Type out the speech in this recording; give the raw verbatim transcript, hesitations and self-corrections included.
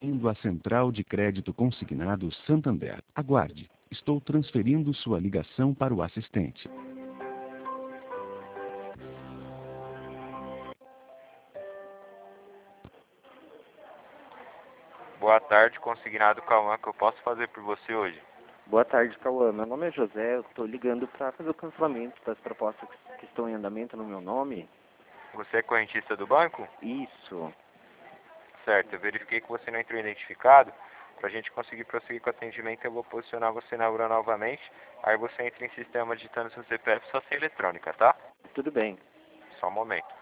Indo à Central de Crédito Consignado Santander. Aguarde. Estou transferindo sua ligação para o assistente. Boa tarde, consignado Cauã, que eu posso fazer por você hoje? Boa tarde, Cauã. Meu nome é José, eu estou ligando para fazer o cancelamento das propostas que estão em andamento no meu nome. Você é correntista do banco? Isso. Certo, eu verifiquei que você não entrou identificado. Para a gente conseguir prosseguir com o atendimento, eu vou posicionar você na URA novamente. Aí você entra em sistema digitando seu C P F e sua senha eletrônica, tá? Tudo bem. Só um momento.